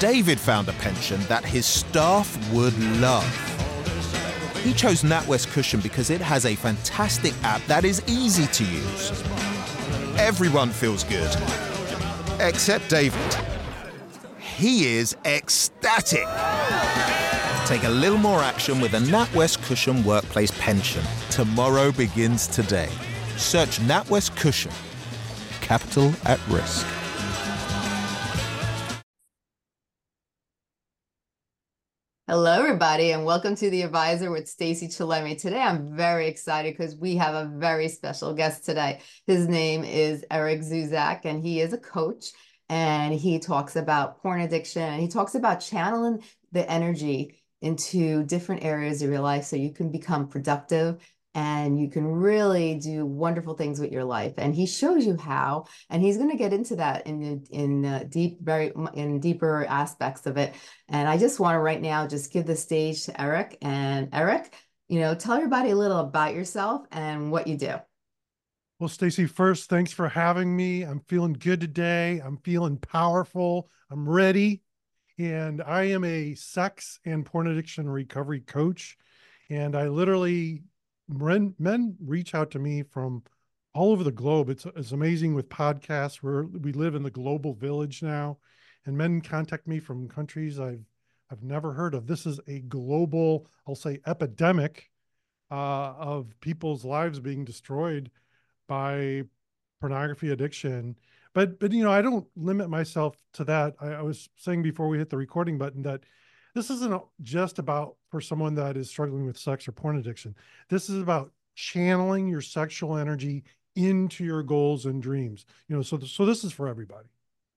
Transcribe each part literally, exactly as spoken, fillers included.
David found a pension that his staff would love. He chose NatWest Cushion because it has a fantastic app that is easy to use. Everyone feels good, except David. He is ecstatic. Take a little more action with a NatWest Cushion workplace pension. Tomorrow begins today. Search NatWest Cushion. Capital at risk. Hello, everybody, and welcome to The Advisor with Stacey Chillemi. Today, I'm very excited because we have a very special guest today. His name is Eric Zuzak, and he is a coach, and he talks about porn addiction, and he talks about channeling the energy into different areas of your life so you can become productive and you can really do wonderful things with your life. And he shows you how, and he's going to get into that in in uh, deep, very in deeper aspects of it. And I just want to right now just give the stage to Eric. And Eric, you know, tell everybody a little about yourself and what you do. Well, Stacey, first, thanks for having me. I'm feeling good today. I'm feeling powerful. I'm ready. And I am a sex and porn addiction recovery coach. And I literally Men, men reach out to me from all over the globe. It's, it's amazing with podcasts where we live in the global village now, and men contact me from countries I've I've never heard of. This is a global, I'll say, epidemic uh, of people's lives being destroyed by pornography addiction. But but you know, I don't limit myself to that. I, I was saying before we hit the recording button that this isn't just about for someone that is struggling with sex or porn addiction. This is about channeling your sexual energy into your goals and dreams. You know, so, so this is for everybody.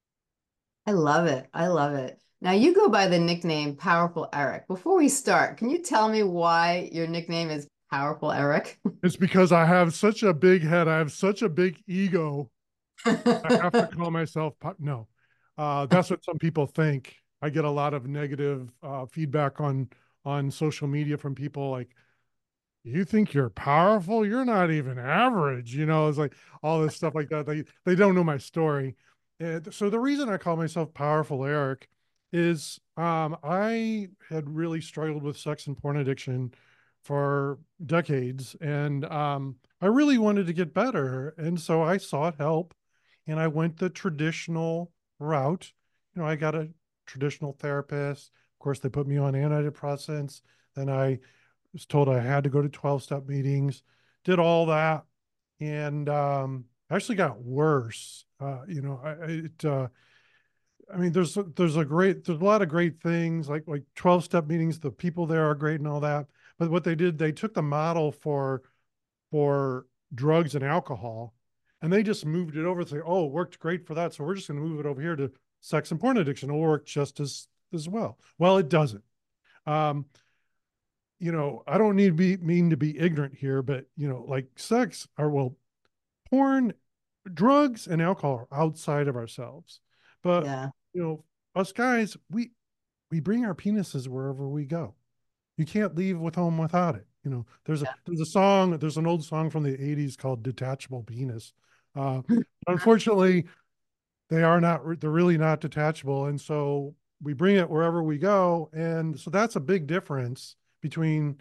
I love it. I love it. Now you go by the nickname Powerful Eric. Before we start, can you tell me why your nickname is Powerful Eric? It's because I have such a big head. I have such a big ego. I have to call myself, no, uh, that's what some people think. I get a lot of negative uh, feedback on on social media from people like, you think you're powerful? You're not even average. You know, it's like all this stuff like that. They they don't know my story. And so the reason I call myself Powerful Eric is um, I had really struggled with sex and porn addiction for decades. And um, I really wanted to get better. And so I sought help and I went the traditional route. You know, I got a traditional therapist. Of course, they put me on antidepressants. Then I was told I had to go to twelve-step meetings, did all that, and um, actually got worse. Uh, you know, I, it, uh, I mean, there's, there's a great, there's a lot of great things like, like twelve-step meetings. The people there are great and all that. But what they did, they took the model for, for drugs and alcohol, and they just moved it over to say, oh, it worked great for that. So we're just going to move it over here to sex and porn addiction. It'll work just as, as well. Well, it doesn't. Um, you know, I don't need to be mean to be ignorant here, but you know, like sex or well, porn, drugs and alcohol are outside of ourselves. But Yeah. you know, us guys, we we bring our penises wherever we go. You can't leave with home without it. You know, there's a Yeah. there's a song, there's an old song from the eighties called Detachable Penis. Uh, unfortunately, they are not, they're really not detachable. And so we bring it wherever we go. And so that's a big difference between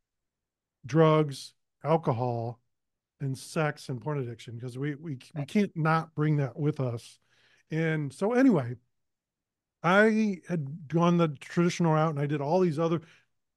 drugs, alcohol, and sex and porn addiction, because we, we, we can't not bring that with us. And so anyway, I had gone the traditional route and I did all these other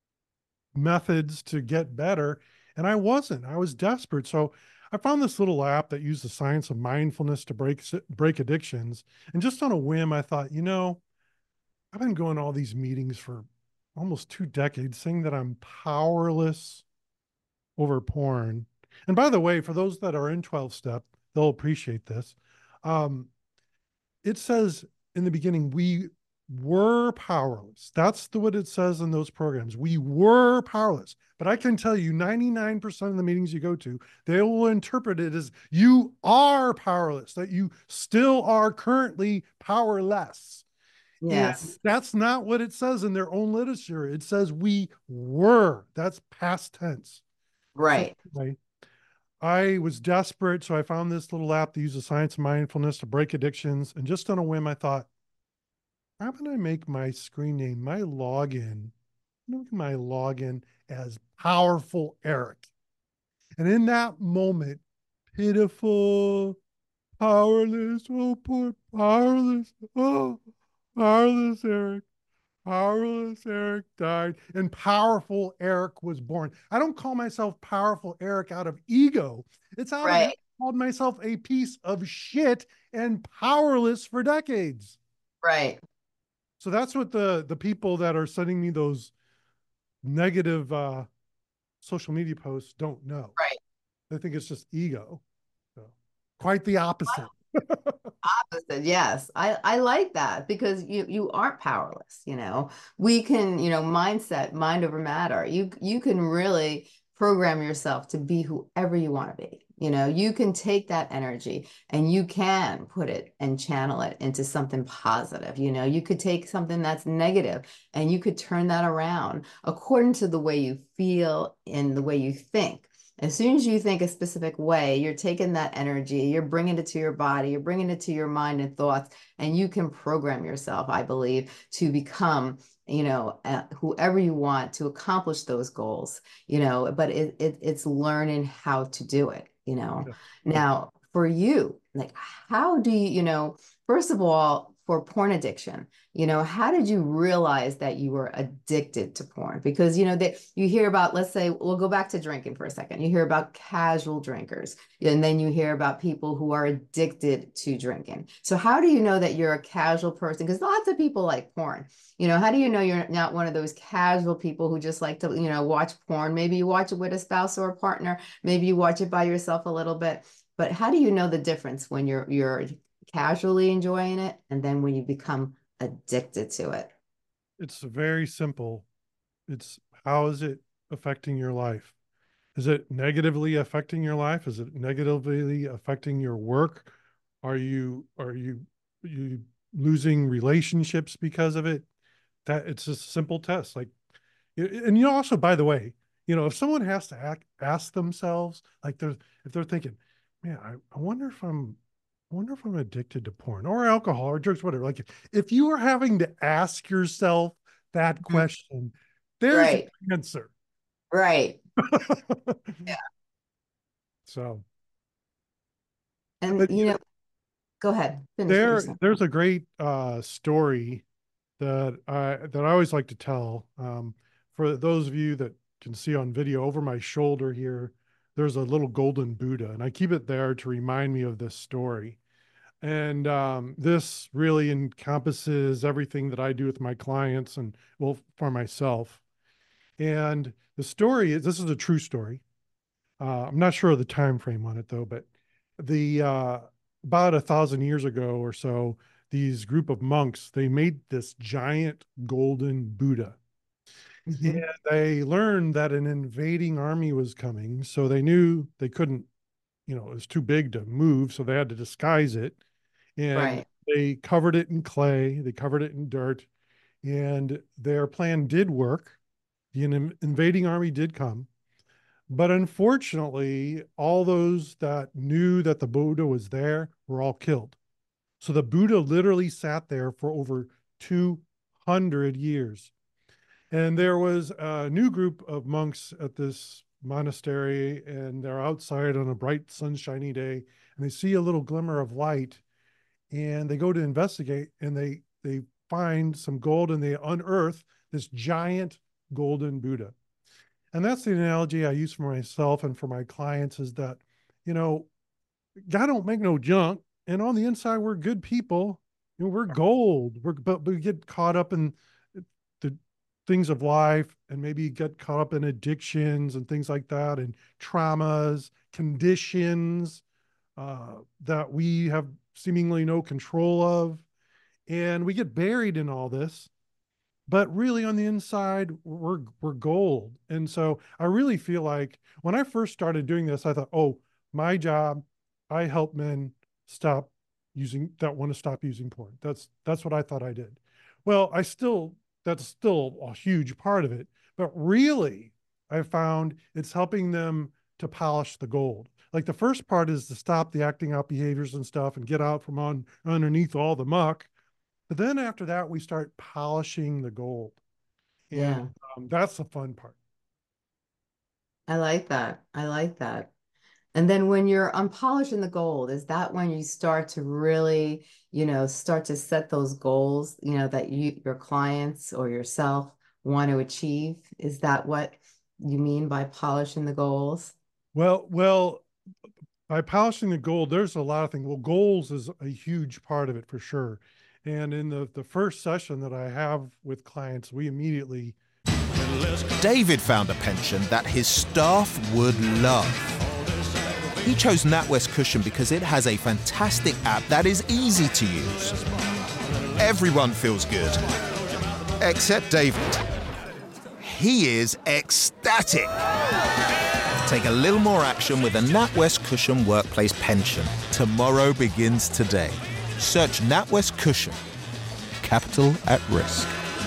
methods to get better. And I wasn't, I was desperate. So I found this little app that used the science of mindfulness to break, break addictions. And just on a whim, I thought, you know, I've been going to all these meetings for almost two decades saying that I'm powerless over porn. And by the way, for those that are in twelve step, they'll appreciate this. Um, it says in the beginning, we were powerless. That's the, what it says in those programs. We were powerless. But I can tell you ninety-nine percent of the meetings you go to, they will interpret it as you are powerless, that you still are currently powerless. Yes. And that's not what it says in their own literature. It says we were. That's past tense. Right. So anyway, I was desperate, so I found this little app that uses science and mindfulness to break addictions. And just on a whim, I thought, I'm going to make my screen name, my login, look at my login as Powerful Eric. And in that moment, pitiful, powerless, oh, poor powerless, oh, powerless Eric, powerless Eric died, and powerful Eric was born. I don't call myself powerful Eric out of ego. It's out of having Right. called myself a piece of shit and powerless for decades. Right. So that's what the the people that are sending me those negative uh, social media posts don't know. Right. They think it's just ego. So, quite the opposite. Opposite, yes. I, I like that because you you aren't powerless, you know. We can, you know, mindset, mind over matter. You you can really program yourself to be whoever you want to be. You know, you can take that energy and you can put it and channel it into something positive. You know, you could take something that's negative and you could turn that around according to the way you feel and the way you think. As soon as you think a specific way, you're taking that energy, you're bringing it to your body, you're bringing it to your mind and thoughts, and you can program yourself, I believe, to become, you know, uh, whoever you want to accomplish those goals, you know, but it, it, it's learning how to do it, you know. Yeah. Now, for you, like, how do you, you know, first of all, for porn addiction, you know, how did you realize that you were addicted to porn? Because, you know, that you hear about, let's say, we'll go back to drinking for a second. You hear about casual drinkers, and then you hear about people who are addicted to drinking. So how do you know that you're a casual person? Because lots of people like porn. You know, how do you know you're not one of those casual people who just like to, you know, watch porn? Maybe you watch it with a spouse or a partner. Maybe you watch it by yourself a little bit. But how do you know the difference when you're you're casually enjoying it and then when you become addicted to it? It's very simple. It's how is it affecting your life? Is it negatively affecting your life? Is it negatively affecting your work? Are you are you you losing relationships because of it? That it's a simple test. Like, and you know, also, by the way, you know, if someone has to act, ask themselves, like they're if they're thinking, man, I, I wonder if I'm I wonder if I'm addicted to porn or alcohol or drugs, whatever. Like if you are having to ask yourself that Mhm. question, there's your Right, answer. right. Yeah. So, And, but you know, go ahead, finish what you're there, saying. there's a great uh, story that I that I always like to tell. Um, for those of you that can see on video, over my shoulder here, there's a little golden Buddha, and I keep it there to remind me of this story. And um, this really encompasses everything that I do with my clients and, well, for myself. And the story is, this is a true story. Uh, I'm not sure of the time frame on it though, but the uh, about a thousand years ago or so, these group of monks, they made this giant golden Buddha. And Mhm. they learned that an invading army was coming, so they knew they couldn't, you know, it was too big to move, so they had to disguise it. And Right. they covered it in clay, they covered it in dirt, and their plan did work. The invading army did come. But unfortunately, all those that knew that the Buddha was there were all killed. So the Buddha literally sat there for over two hundred years. And there was a new group of monks at this monastery, and they're outside on a bright, sunshiny day, and they see a little glimmer of light, and they go to investigate, and they they find some gold, and they unearth this giant golden Buddha. And that's the analogy I use for myself and for my clients is that, you know, God don't make no junk. And on the inside, we're good people. You know, we're gold. We're, but we get caught up in the things of life and maybe get caught up in addictions and things like that and traumas, conditions uh, that we have seemingly no control of. And we get buried in all this, but really on the inside we're we're gold. And so I really feel like when I first started doing this, I thought, oh, my job, I help men stop using that want to stop using porn. That's that's what I thought I did. Well, I still that's still a huge part of it, but really I found it's helping them to polish the gold. Like the first part is to stop the acting out behaviors and stuff and get out from on underneath all the muck. But then after that, we start polishing the gold. And Yeah. um, that's the fun part. I like that. I like that. And then when you're unpolishing the gold, is that when you start to really, you know, start to set those goals, you know, that you, your clients or yourself want to achieve? Is that what you mean by polishing the goals? Well, well, by polishing the gold, there's a lot of things. Well, goals is a huge part of it for sure. And in the, the first session that I have with clients, we immediately. David found a pension that his staff would love. He chose NatWest Cushion because it has a fantastic app that is easy to use. Everyone feels good, except David. He is ecstatic. Take a little more action with a NatWest Cushion Workplace Pension. Tomorrow begins today. Search NatWest Cushion. Capital at risk.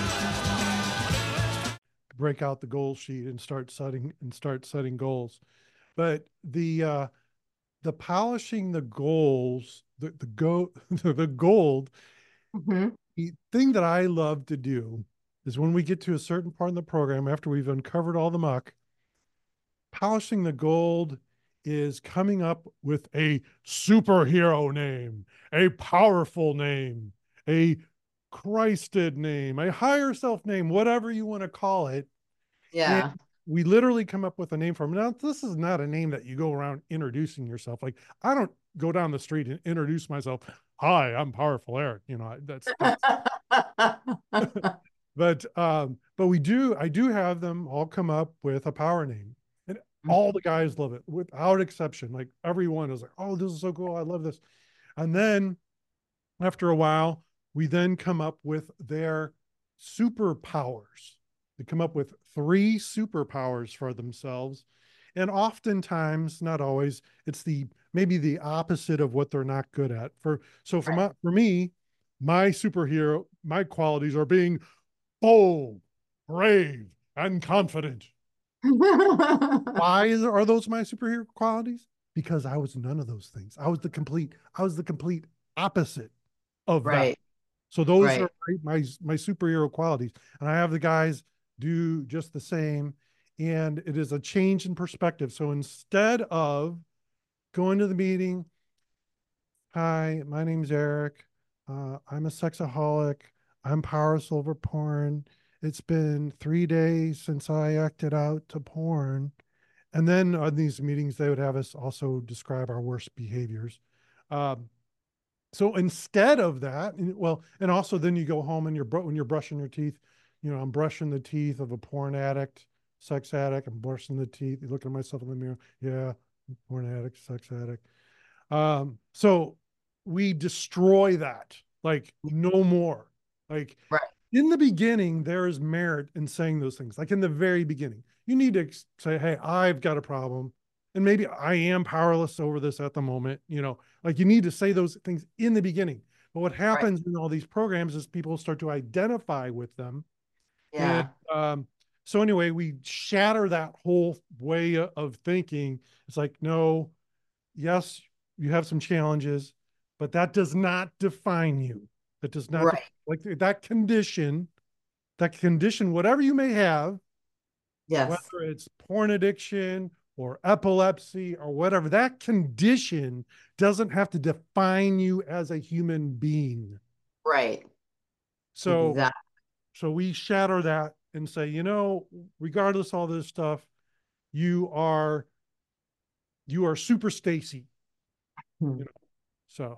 Break out the goal sheet and start setting and start setting goals. But the uh, the polishing the goals, the the go the gold, Mm-hmm. the thing that I love to do is when we get to a certain part in the program, after we've uncovered all the muck, polishing the gold is coming up with a superhero name, a powerful name, a Christed name, a higher self name, whatever you want to call it. And Yeah. we literally come up with a name for him. Now, this is not a name that you go around introducing yourself. Like, I don't go down the street and introduce myself. Hi, I'm Powerful Eric. You know, that's, that's but um, but we do, I do have them all come up with a power name. And all the guys love it without exception. Like everyone is like, oh, this is so cool. I love this. And then after a while, we then come up with their superpowers. They come up with three superpowers for themselves. And oftentimes, not always, it's the maybe the opposite of what they're not good at. For so for my for me, my superhero, my qualities are being bold, brave, and confident. Why is, are those my superhero qualities? Because I was none of those things. I was the complete, I was the complete opposite of that. Right. So those Right. are my, my my superhero qualities. And I have the guys do just the same. And it is a change in perspective. So instead of going to the meeting, hi, my name's Eric. Uh, I'm a sexaholic. I'm powerless over porn. It's been three days since I acted out to porn. And then on these meetings, they would have us also describe our worst behaviors. Um, so instead of that, well, and also then you go home and you're when you're brushing your teeth, you know, I'm brushing the teeth of a porn addict, sex addict. I'm brushing the teeth. You look at myself in the mirror. Yeah, porn addict, sex addict. Um, so we destroy that, like no more. Like Right. in the beginning, there is merit in saying those things. Like in the very beginning, you need to say, hey, I've got a problem. And maybe I am powerless over this at the moment. You know, like you need to say those things in the beginning. But what happens right. in all these programs is people start to identify with them. Yeah. And um, so anyway, we shatter that whole way of thinking. It's like, no, yes, you have some challenges, but that does not define you. That does not, right. like that condition, that condition, whatever you may have, yes. whether it's porn addiction or epilepsy or whatever, that condition doesn't have to define you as a human being. Right. So, exactly. so we shatter that and say, you know, regardless of all this stuff, you are, you are super Stacy. Hmm. You know, so.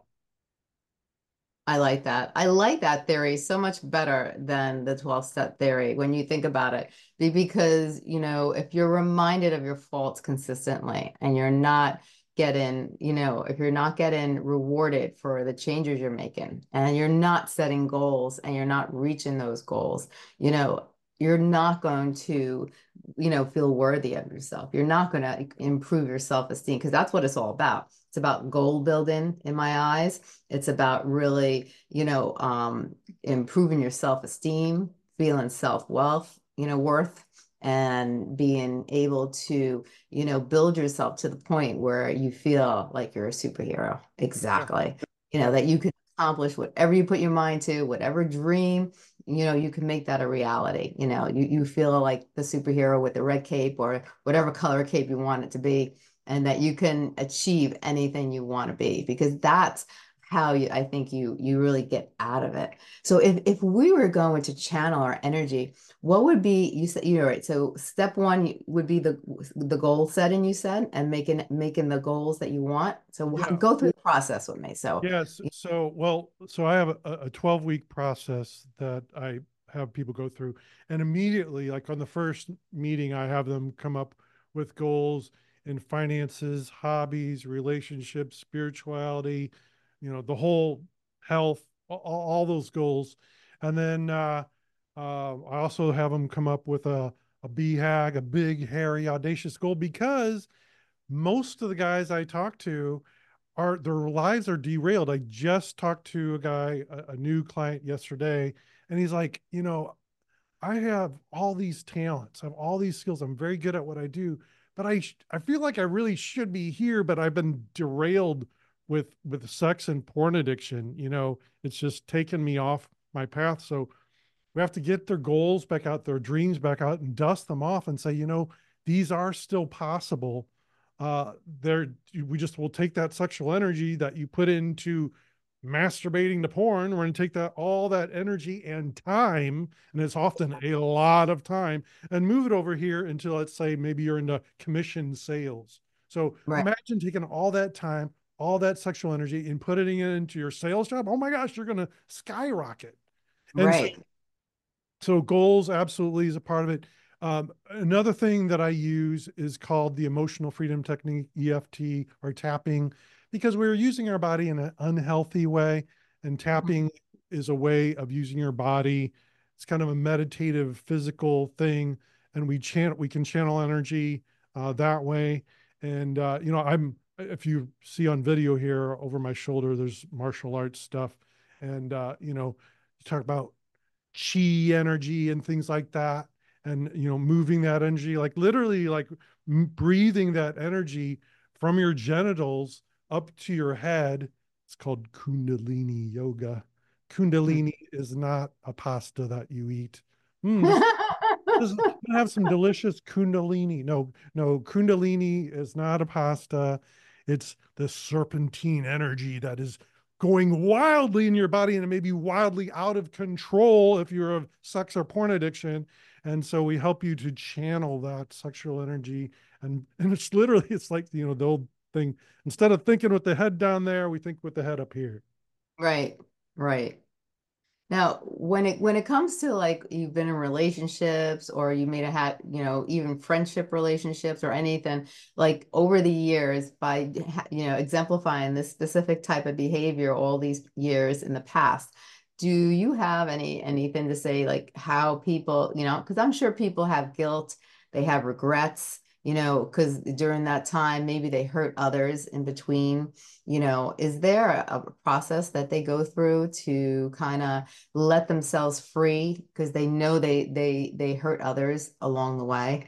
I like that. I like that theory so much better than the twelve-step theory when you think about it. Because, you know, if you're reminded of your faults consistently and you're not getting, you know, if you're not getting rewarded for the changes you're making and you're not setting goals and you're not reaching those goals, you know, you're not going to, you know, feel worthy of yourself. You're not going to improve your self-esteem because that's what it's all about. It's about goal building in my eyes. It's about really, you know, um, improving your self-esteem, feeling self-wealth, you know, worth, and being able to, you know, build yourself to the point where you feel like you're a superhero. Exactly. Yeah. You know, that you can accomplish whatever you put your mind to, whatever dream, you know, you can make that a reality. You know, you, you feel like the superhero with the red cape or whatever color cape you want it to be, and that you can achieve anything you want to be, because that's how you, I think you you really get out of it. So if if we were going to channel our energy, what would be, you said, you're right. So step one would be the the goal setting, you said, and making making the goals that you want. So Yeah. go through the process with me. So Yes. So, well, so I have a, a twelve week process that I have people go through. And immediately, like on the first meeting, I have them come up with goals in finances, hobbies, relationships, spirituality, you know, the whole health, all, all those goals. And then uh, uh, I also have them come up with a, a B HAG, a big, hairy, audacious goal, because most of the guys I talk to are, their lives are derailed. I just talked to a guy, a, a new client yesterday, and he's like, you know, I have all these talents, I have all these skills, I'm very good at what I do, but I I feel like I really should be here, but I've been derailed with with sex and porn addiction. You know, it's just taken me off my path. So we have to get their goals back out, their dreams back out, and dust them off and say, you know, these are still possible. Uh, there, we just will take that sexual energy that you put into masturbating to porn. We're going to take that, all that energy and time, and it's often a lot of time, and move it over here into, let's say, maybe you're into commission sales. So right, imagine taking all that time, all that sexual energy, and putting it into your sales job. Oh my gosh, you're going to skyrocket. And so right. so goals absolutely is a part of it. Um, another thing that I use is called the emotional freedom technique, E F T, or tapping, because we're using our body in an unhealthy way, and tapping is a way of using your body. It's kind of a meditative physical thing, and we channel, we can channel energy uh, that way. And uh, you know, I'm, if you see on video here over my shoulder, there's martial arts stuff, and uh, you know, you talk about chi energy and things like that, and you know, moving that energy, like literally like breathing that energy from your genitals up to your head. It's called kundalini yoga. Kundalini is not a pasta that you eat. mm, this, this is, have some delicious kundalini. No, no, kundalini is not a pasta. It's the serpentine energy that is going wildly in your body, and it may be wildly out of control if you're of sex or porn addiction. And so we help you to channel that sexual energy. And, and it's literally, it's like, you know, the old thing, instead of thinking with the head down there, we think with the head up here. Right, right. Now, when it when it comes to like you've been in relationships or you may have had, you know, even friendship relationships or anything, like over the years by, you know, exemplifying this specific type of behavior all these years in the past, do you have any anything to say like how people, you know, because I'm sure people have guilt, they have regrets, you know, because during that time maybe they hurt others in between, you know, is there a, a process that they go through to kind of let themselves free because they know they they they hurt others along the way?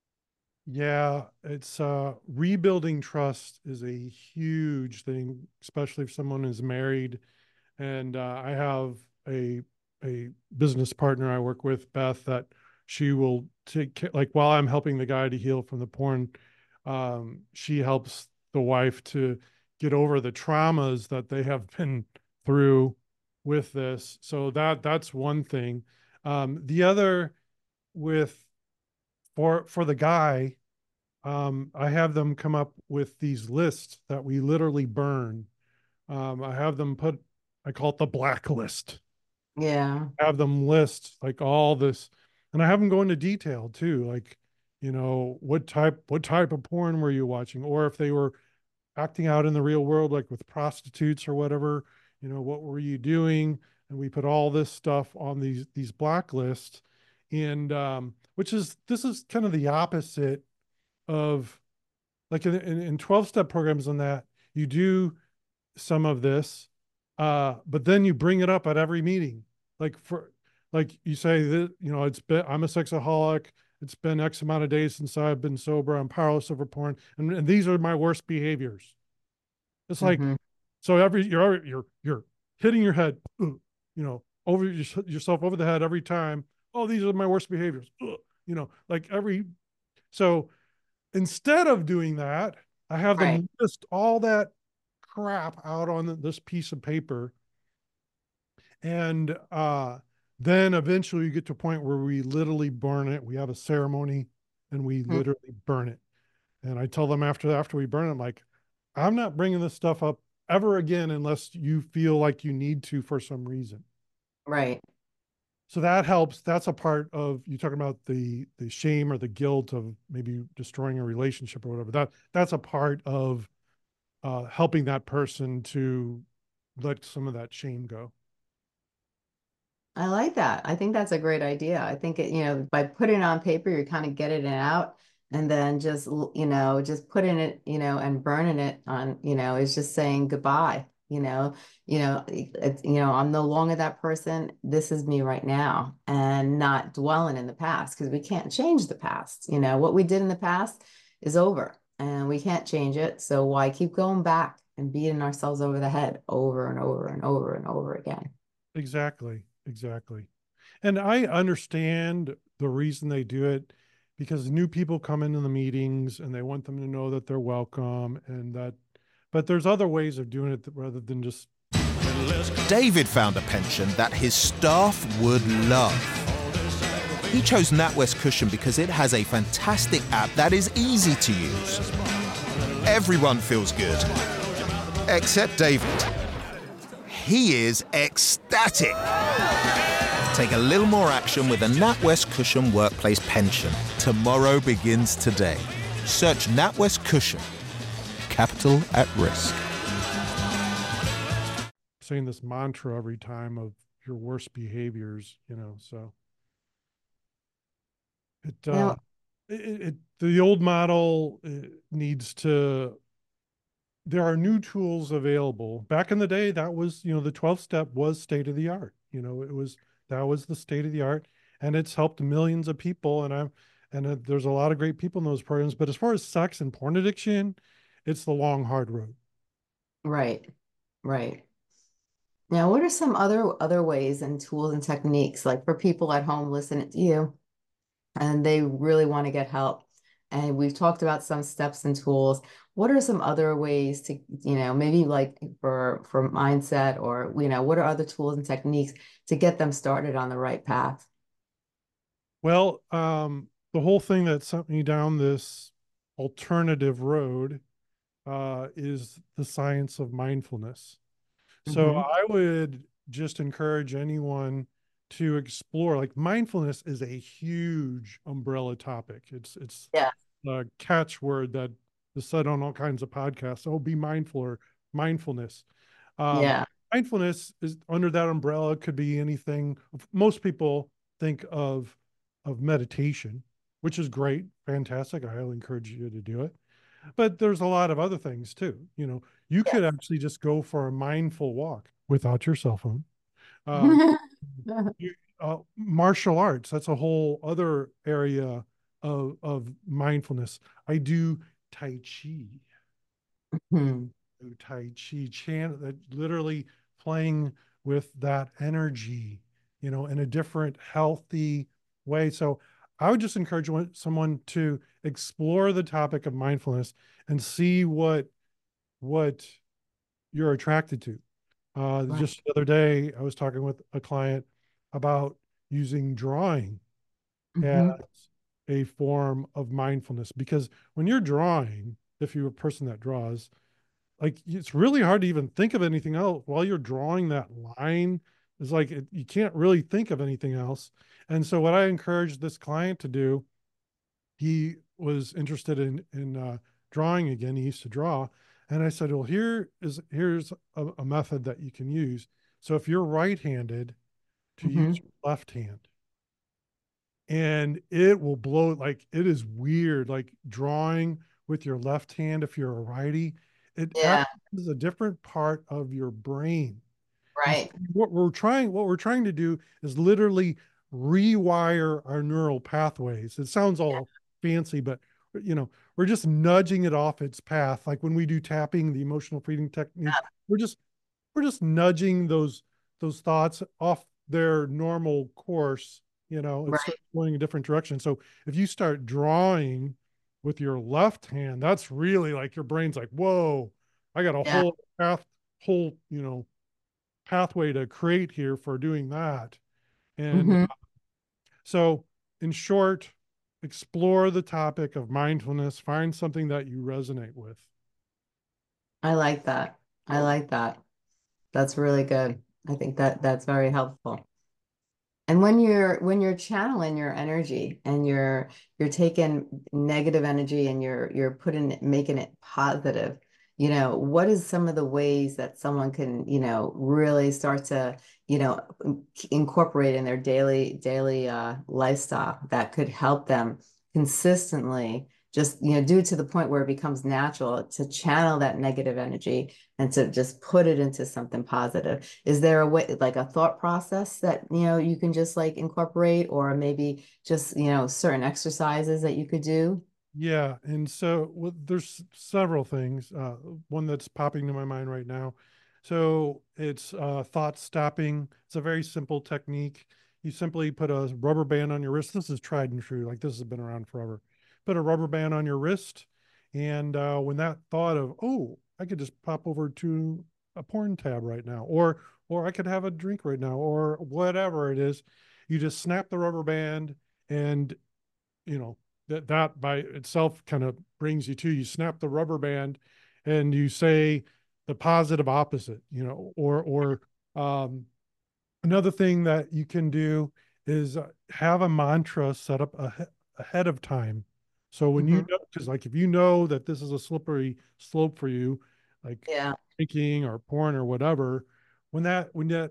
Yeah, it's uh rebuilding trust is a huge thing, especially if someone is married. And uh, I have a a business partner I work with, Beth, that she will take care, like while I'm helping the guy to heal from the porn, um, she helps the wife to get over the traumas that they have been through with this. So that that's one thing. Um, the other, with for for the guy, um, I have them come up with these lists that we literally burn. um, I have them put, I call it the blacklist. Yeah. Have them list like all this, and I have them go into detail too, like, you know, what type, what type of porn were you watching, or if they were acting out in the real world, like with prostitutes or whatever, you know, what were you doing? And we put all this stuff on these these blacklists, and um, which is, this is kind of the opposite of, like in, in, in twelve step programs on that, you do some of this, uh, but then you bring it up at every meeting. Like for, like you say that, you know, it's been, I'm a sexaholic. It's been X amount of days since I've been sober. I'm powerless over porn. And, and these are my worst behaviors. It's like, Hmm. so every, you're, you're, you're hitting your head, you know, over your, yourself over the head every time. Oh, these are my worst behaviors. You know, like every, so instead of doing that, I have Right. them list all that crap out on this piece of paper. And uh, then eventually you get to a point where we literally burn it. We have a ceremony and we Mm. literally burn it. And I tell them after after we burn it, I'm like, I'm not bringing this stuff up ever again unless you feel like you need to for some reason. Right. So that helps. That's a part of you talking about the the shame or the guilt of maybe destroying a relationship or whatever. That that's a part of uh, helping that person to let some of that shame go. I like that. I think that's a great idea. I think it, you know, by putting it on paper, you kind of get it out, and then just, l- you know, just putting it, you know, and burning it on, you know, is just saying goodbye. You know, you know, it's, you know, I'm no longer that person. This is me right now, and not dwelling in the past because we can't change the past. You know, what we did in the past is over, and we can't change it. So why keep going back and beating ourselves over the head over and over and over and over again? Exactly. Exactly. And I understand the reason they do it because new people come into the meetings and they want them to know that they're welcome and that, but there's other ways of doing it rather than just. David found a pension that his staff would love. He chose NatWest Cushion because it has a fantastic app that is easy to use. Everyone feels good, except David. He is ecstatic. Take a little more action with a NatWest Cushion Workplace Pension. Tomorrow begins today. Search NatWest Cushion. Capital at risk. Saying this mantra every time of your worst behaviors, you know, so it, uh, Now, it, it the old model uh, needs to, there are new tools available. Back in the day, that was, you know, the twelve step was state of the art. You know, it was, that was the state of the art and it's helped millions of people. And I'm, and uh, there's a lot of great people in those programs. But as far as sex and porn addiction, it's the long, hard road. right, right. Now, what are some other other ways and tools and techniques, like for people at home listening to you and they really want to get help? And we've talked about some steps and tools. What are some other ways to, you know, maybe like for for mindset, or, you know, what are other tools and techniques to get them started on the right path? Well, um, the whole thing that sent me down this alternative road uh, is the science of mindfulness. So Hmm. I would just encourage anyone to explore. Like mindfulness is a huge umbrella topic. It's it's Yeah, a catchword that is said on all kinds of podcasts. Oh, be mindful or mindfulness. Um, yeah, mindfulness is under that umbrella, could be anything. Most people think of of meditation, which is great, fantastic. I highly encourage you to do it. But there's a lot of other things too. You know, you could yes. actually just go for a mindful walk without your cell phone. Um, you, uh, martial arts, that's a whole other area of, of mindfulness. I do Tai Chi, Hmm. do Tai Chi chant that literally playing with that energy, you know, in a different, healthy way. So I would just encourage someone to explore the topic of mindfulness and see what what you're attracted to. Uh, Right. just the other day, I was talking with a client about using drawing as Hmm. a form of mindfulness because when you're drawing, if you're a person that draws, like it's really hard to even think of anything else while you're drawing that line. It's like it, you can't really think of anything else. And so, what I encouraged this client to do, he was interested in in uh, drawing again. He used to draw, and I said, "Well, here is here's a, a method that you can use. So if you're right-handed, to use Hmm. your left hand, and it will blow. Like it is weird, like drawing with your left hand if you're a righty. It Yeah, actually is a different part of your brain. You see, right. what we're trying what we're trying to do is literally rewire our neural pathways. It sounds Yeah, all fancy, but you know, we're just nudging it off its path. Like when we do tapping, the emotional freedom technique, we're just we're just nudging those those thoughts off their normal course, you know, and start Right. going a different direction. So if you start drawing with your left hand, that's really like your brain's like, whoa, I got a Yeah. whole path, whole, you know, pathway to create here for doing that. And Hmm. so, in short, explore the topic of mindfulness, find something that you resonate with. I like that. I like that. That's really good. I think that that's very helpful. And when you're when you're channeling your energy and you're you're taking negative energy and you're you're putting it, making it positive, you know, what is some of the ways that someone can, you know, really start to, you know, incorporate in their daily daily uh, lifestyle that could help them consistently just, you know, do it to the point where it becomes natural to channel that negative energy and to just put it into something positive. Is there a way, like a thought process that, you know, you can just like incorporate, or maybe just, you know, certain exercises that you could do? Yeah, and so well, there's several things. Uh, one that's popping to my mind right now. So it's uh, thought stopping. It's a very simple technique. You simply put a rubber band on your wrist. This is tried and true. Like this has been around forever. Put a rubber band on your wrist, and uh, when that thought of, oh, I could just pop over to a porn tab right now, or or I could have a drink right now, or whatever it is, you just snap the rubber band, and you know that that by itself kind of brings you to, you snap the rubber band and you say the positive opposite, you know, or or um another thing that you can do is uh, have a mantra set up ahe- ahead of time. So when you Hmm. know, because like if you know that this is a slippery slope for you, like Yeah. drinking or porn or whatever, when that when that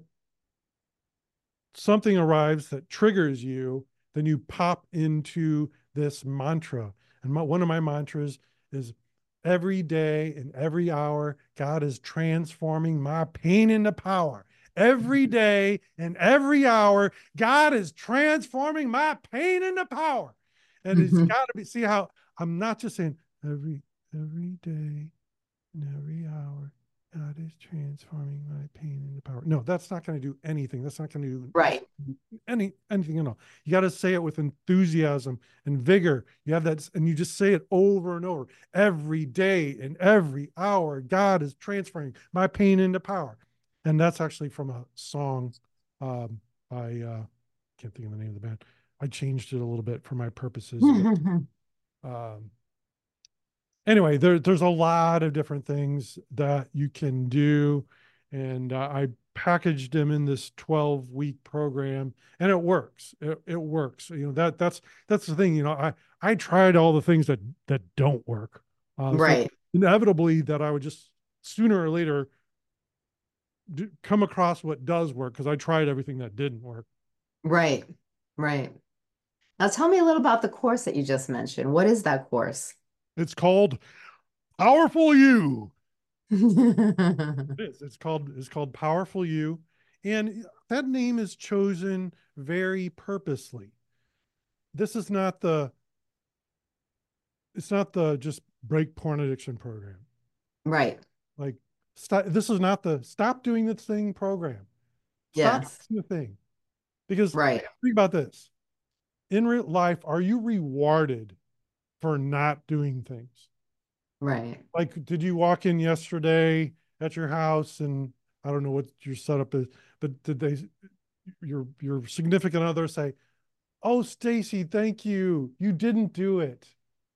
something arrives that triggers you, then you pop into this mantra. And my, one of my mantras is every day and every hour, God is transforming my pain into power. Every day and every hour, God is transforming my pain into power. And it's Hmm. got to be, see how I'm not just saying every every day and every hour, God is transforming my pain into power. No, that's not going to do anything. That's not going to do Right. any anything at all. You got to say it with enthusiasm and vigor. You have that, and you just say it over and over every day and every hour. God is transferring my pain into power, and that's actually from a song um, by uh, can't think of the name of the band. I changed it a little bit for my purposes, but um, anyway, there, there's a lot of different things that you can do. And uh, I packaged them in this twelve week program, and it works. It, it works. You know, that that's, that's the thing, you know, I, I tried all the things that, that don't work. Uh, so Right. inevitably that I would just sooner or later do, come across what does work, because I tried everything that didn't work. Right. Right. Now tell me a little about the course that you just mentioned. What is that course? It's called Powerful You. It is. It's called it's called Powerful You, and that name is chosen very purposely. This is not the it's not the just break porn addiction program. Right. Like stop, this is not the stop doing this thing program. Stop Yes. doing the thing, because Right. think about this. In real life, are you rewarded for not doing things? Right. Like, did you walk in yesterday at your house and I don't know what your setup is, but did they your your significant other say, "Oh, Stacy, thank you. You didn't do it.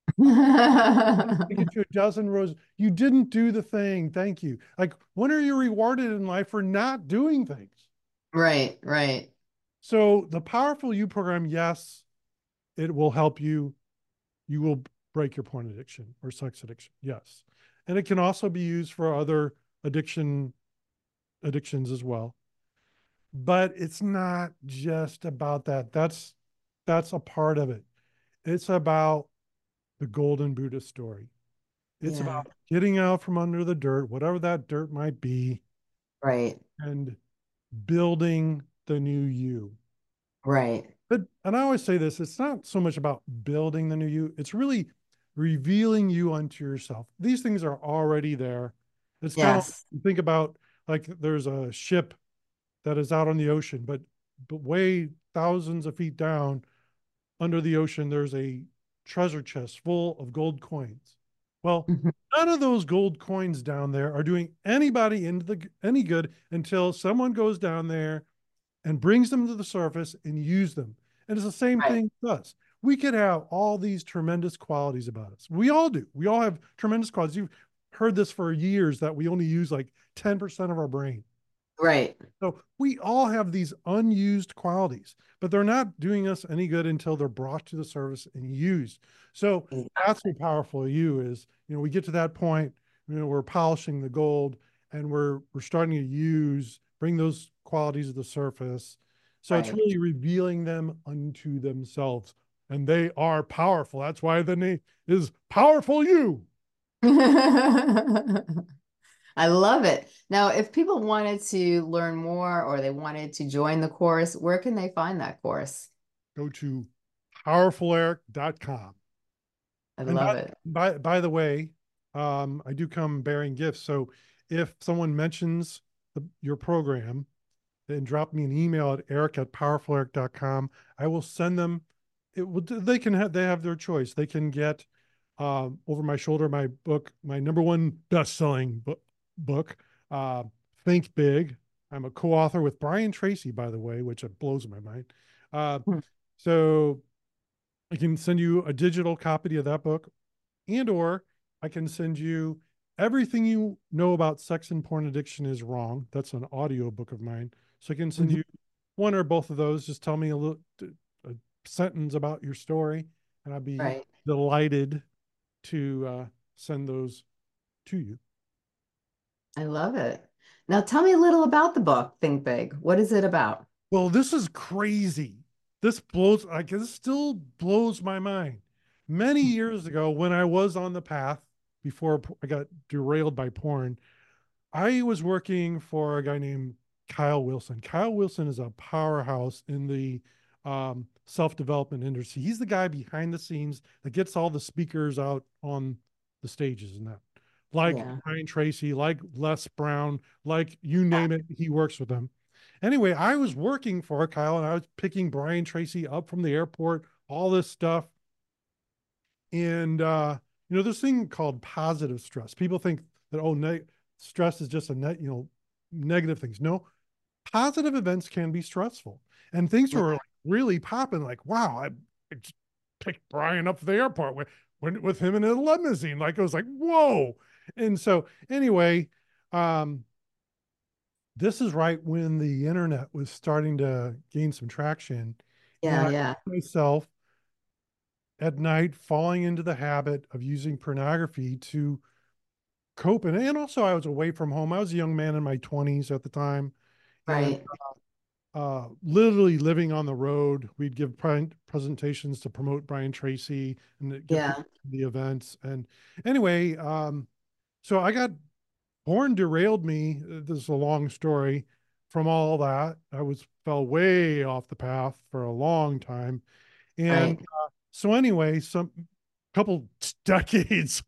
I get you a dozen roses. You didn't do the thing. Thank you." Like, when are you rewarded in life for not doing things? Right. Right. So the Powerful You program, yes, it will help you. You will break your porn addiction or sex addiction. Yes. And it can also be used for other addiction addictions as well. But it's not just about that. That's that's a part of it. It's about the golden Buddha story. It's Yeah. about getting out from under the dirt, whatever that dirt might be, Right. and building the new you. Right. But, and I always say this, it's not so much about building the new you, it's really revealing you unto yourself. These things are already there. It's kind of, Yes. think about like there's a ship that is out on the ocean, but, but way thousands of feet down under the ocean, there's a treasure chest full of gold coins. Well, Mhm. none of those gold coins down there are doing anybody into the any good until someone goes down there and brings them to the surface and use them. And it's the same Right. thing with us. We could have all these tremendous qualities about us. We all do. We all have tremendous qualities. You've heard this for years that we only use like ten percent of our brain. Right. So we all have these unused qualities, but they're not doing us any good until they're brought to the surface and used. So that's how powerful you is. You know, we get to that point, you know, we're polishing the gold and we're we're starting to use, bring those qualities to the surface. So it's Right. really revealing them unto themselves. And they are powerful. That's why the name is Powerful You. I love it. Now, if people wanted to learn more or they wanted to join the course, where can they find that course? Go to powerful eric dot com. I And by, love it. by, by the way, um, I do come bearing gifts. So if someone mentions the, your program, then drop me an email at eric at powerful eric dot com. I will send them. It will. They can have. They have their choice. They can get um, over my shoulder my book, my number one best-selling book, book uh, Think Big. I'm a co-author with Brian Tracy, by the way, which blows my mind. Uh, Hmm. so I can send you a digital copy of that book, and or I can send you Everything You Know About Sex and Porn Addiction Is Wrong. That's an audio book of mine. So I can send Mhm. you one or both of those. Just tell me a little a sentence about your story, and I'd be Right. delighted to uh, send those to you. I love it. Now, tell me a little about the book, Think Big. What is it about? Well, this is crazy. This blows, like, this still blows my mind. Many years ago, when I was on the path before I got derailed by porn, I was working for a guy named Kyle Wilson. Kyle Wilson is a powerhouse in the um, self-development industry. He's the guy behind the scenes that gets all the speakers out on the stages and that. Like Yeah. Brian Tracy, like Les Brown, like you name it, he works with them. Anyway, I was working for Kyle and I was picking Brian Tracy up from the airport, all this stuff. And uh, you know, this thing called positive stress. People think that, oh, ne- stress is just a net, you know, negative things. No, positive events can be stressful. And things were like really popping, like, wow, I, I just picked Brian up at the airport with, went with him in a limousine. Like it was like, whoa. And so anyway, um, this is right when the internet was starting to gain some traction. And Yeah. I Yeah. myself at night falling into the habit of using pornography to cope. And, and also I was away from home. I was a young man in my twenties at the time and Right. uh, literally living on the road. We'd give pre- presentations to promote Brian Tracy and get Yeah. people to the events. And anyway, um, so I got porn derailed me. This is a long story from all that. I was fell way off the path for a long time. And Right. uh, so anyway, some couple decades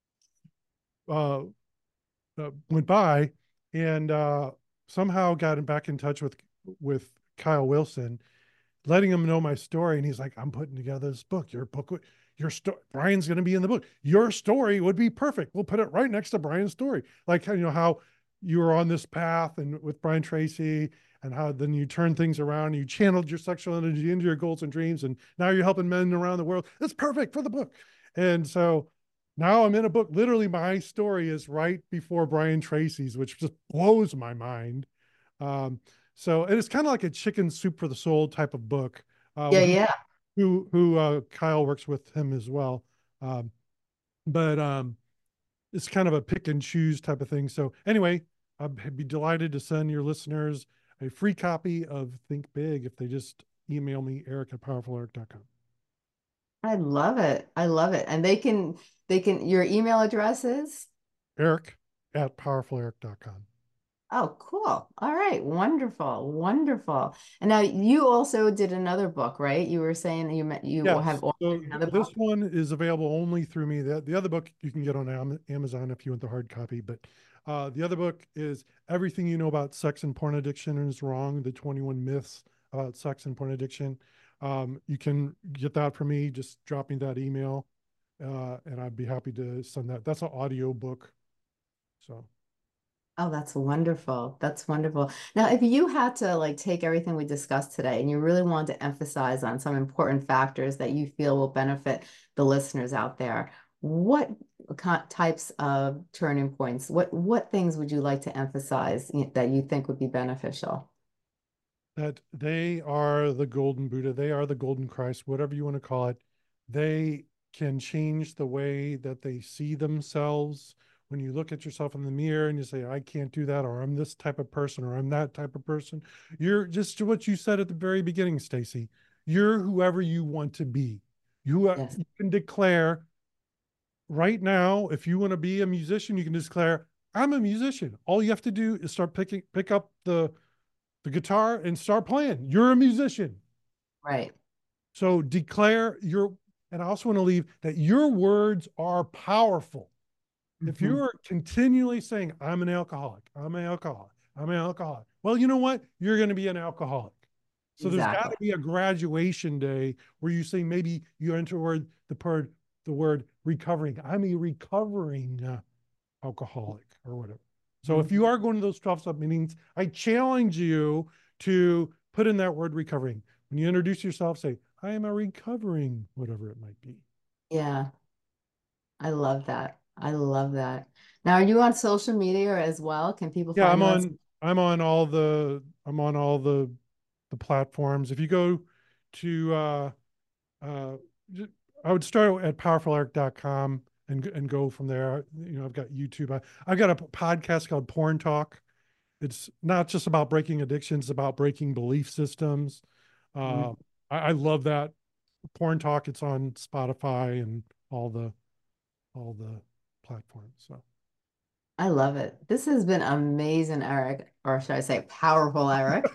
uh, uh, went by, and uh, somehow got back in touch with with Kyle Wilson, letting him know my story. And he's like, "I'm putting together this book. Your book, your story. Brian's going to be in the book. Your story would be perfect. We'll put it right next to Brian's story. Like you know how you were on this path and with Brian Tracy." And how then you turn things around, you channeled your sexual energy into your goals and dreams, and now you're helping men around the world. It's perfect for the book. And so now I'm in a book. Literally, my story is right before Brian Tracy's, which just blows my mind. Um, so and it's kind of like a chicken soup for the soul type of book. Uh, Yeah. who Yeah. who, who uh, Kyle works with him as well. Um, but um, it's kind of a pick and choose type of thing. So anyway, I'd be delighted to send your listeners a free copy of Think Big if they just email me, eric at powerful eric dot com. I love it. I love it. And they can, they can, your email address is? Eric at powerful eric dot com. Oh, cool. All right. Wonderful. Wonderful. And now you also did another book, right? You were saying that you met, you will have Yes. authored So another this book. one is available only through me. The, the other book you can get on Amazon if you want the hard copy, but Uh, the other book is Everything You Know About Sex and Porn Addiction is Wrong, the twenty-one Myths About Sex and Porn Addiction. Um, you can get that from me. Just drop me that email, uh, and I'd be happy to send that. That's an audio book. So. Oh, that's wonderful. That's wonderful. Now, if you had to like take everything we discussed today and you really wanted to emphasize on some important factors that you feel will benefit the listeners out there, what types of turning points, what what things would you like to emphasize that you think would be beneficial? That they are the golden Buddha, they are the golden Christ, whatever you want to call it. They can change the way that they see themselves. When you look at yourself in the mirror and you say, I can't do that, or I'm this type of person, or I'm that type of person, you're just what you said at the very beginning, Stacy. You're whoever you want to be. You, uh, Yes. you can declare right now, if you want to be a musician, you can declare, I'm a musician. All you have to do is start picking, pick up the the guitar and start playing. You're a musician. Right. So declare your, and I also want to leave that your words are powerful. Mm-hmm. If you're continually saying, I'm an alcoholic, I'm an alcoholic, I'm an alcoholic, well, you know what? You're going to be an alcoholic. So exactly. There's got to be a graduation day where you say, maybe you enter word, the word, the word recovering. I'm a recovering uh, alcoholic or whatever. So if you are going to those twelve-step meetings, I challenge you to put in that word recovering. When you introduce yourself, say, I am a recovering, whatever it might be. Yeah, I love that. I love that. Now, are you on social media as well? Can people Yeah, find I'm you on? on, I'm on all the, I'm on all the, the platforms. If you go to, uh, uh, I would start at powerful eric dot com and, and go from there. You know, I've got YouTube. I, I've got a podcast called Porn Talk. It's not just about breaking addictions, it's about breaking belief systems. Uh, mm-hmm. I, I love that. Porn Talk, it's on Spotify and all the all the platforms. So I love it. This has been amazing, Eric, or should I say powerful, Eric?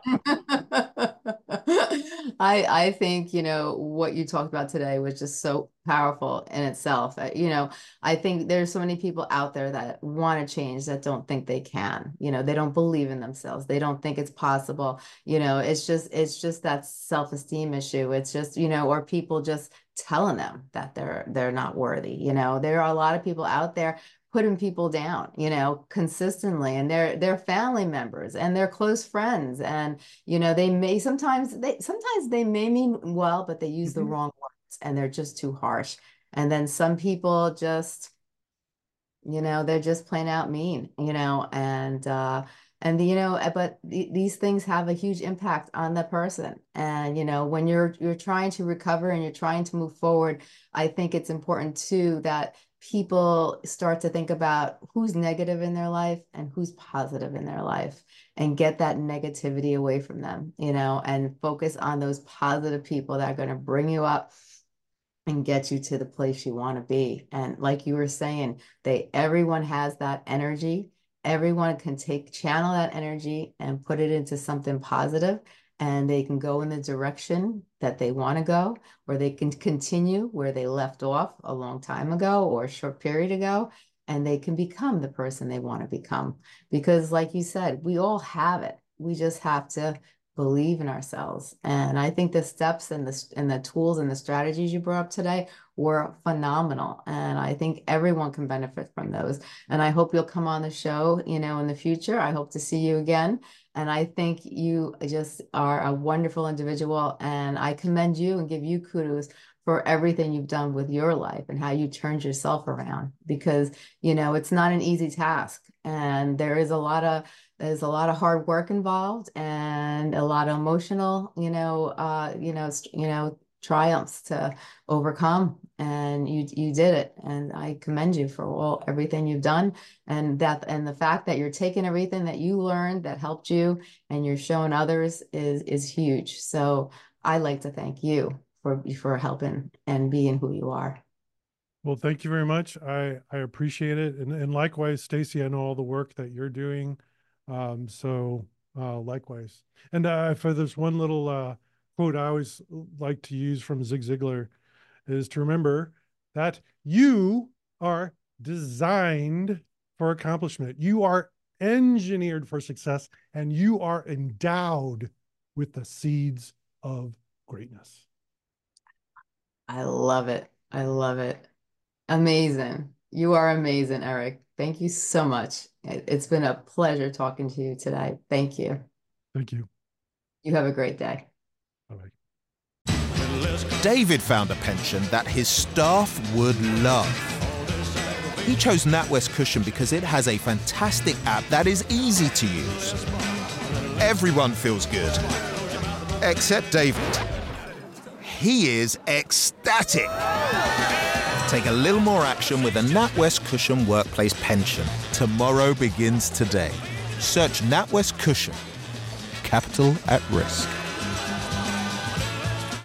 I I think, you know, what you talked about today was just so powerful in itself. Uh, You know, I think there's so many people out there that want to change that don't think they can. You know, they don't believe in themselves. They don't think it's possible. You know, it's just it's just that self-esteem issue. It's just, you know, or people just telling them that they're they're not worthy. You know, there are a lot of people out there putting people down, you know, consistently, and they're they're family members and they're close friends, and you know they may sometimes they sometimes they may mean well, but they use mm-hmm. the wrong words and they're just too harsh. And then some people just, you know, they're just plain out mean, you know, and uh, and the, you know, but th these things have a huge impact on the person. And you know, when you're you're trying to recover and you're trying to move forward, I think it's important too that people start to think about who's negative in their life and who's positive in their life, and get that negativity away from them, you know, and focus on those positive people that are going to bring you up and get you to the place you want to be. And like you were saying, they everyone has that energy. Everyone can take channel that energy and put it into something positive, and they can go in the direction that they want to go, or they can continue where they left off a long time ago or a short period ago, and they can become the person they want to become. Because like you said, we all have it. We just have to believe in ourselves. And I think the steps and the and the tools and the strategies you brought up today were phenomenal. And I think everyone can benefit from those. And I hope you'll come on the show, you know, in the future. I hope to see you again. And I think you just are a wonderful individual. And I commend you and give you kudos for everything you've done with your life and how you turned yourself around, because, you know, it's not an easy task. And there is a lot of there's a lot of hard work involved and a lot of emotional, you know, uh, you know, you know, triumphs to overcome. And you you did it, and I commend you for all everything you've done, and that and the fact that you're taking everything that you learned that helped you and you're showing others is is huge. So I'd like to thank you for for helping and being who you are. Well, thank you very much. I I appreciate it, and and likewise, Stacy, I know all the work that you're doing. Um, so uh, likewise. And uh, if there's one little uh, quote I always like to use from Zig Ziglar, is to remember that you are designed for accomplishment. You are engineered for success, and you are endowed with the seeds of greatness. I love it. I love it. Amazing. You are amazing, Eric. Thank you so much. It's been a pleasure talking to you today. Thank you. Thank you. You have a great day. Bye-bye. David found a pension that his staff would love. He chose NatWest Cushion because it has a fantastic app that is easy to use. Everyone feels good, except David. He is ecstatic. Take a little more action with a NatWest Cushion workplace pension. Tomorrow begins today. Search NatWest Cushion. Capital at risk.